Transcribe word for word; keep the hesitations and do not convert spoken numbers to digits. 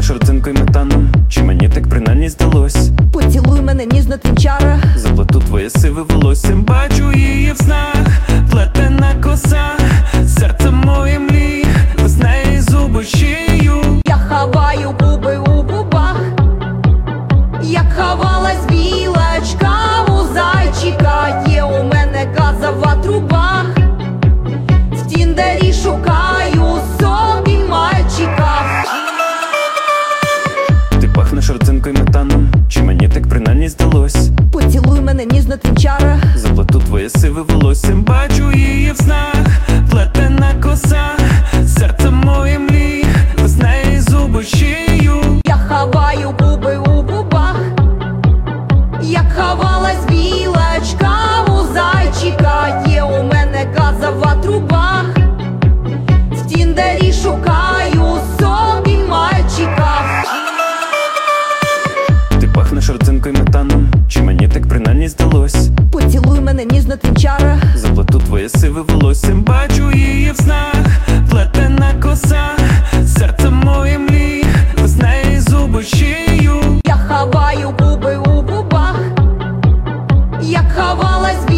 пахнеш родзинкою метаном, чи мені так принаймні здалось? Поцілуй мене ніжно, твінчара. Заплету твоє сиве волосся, бачу її в снах, плетена коса, серце моє мліє, весна і зуби шию. Я хаваю губи у губах, як хавалась білочка у зайчика. Є у мене газова труба, в тіндері шукаю собі мальчика. Ти пахнеш родзинкою метаном, чи мені так принаймні здалось? Поцілуй мене ніжно, твінчара. Заплету твоє сиве волосся, бачу її в снах, плетена коса, серце моє мліє, весна і зуби шию. Я хаваю губи у губах, як хавалась білочка у зайчика. Є у мене газова труба, в тіндері шукаю собі мальчика. Ти пахнеш родзинкою метаном, чи мені так принаймні здалось? Поцілуй мене ніжно, твінчара. Заплету твоє сиве волосся, бачу її в снах,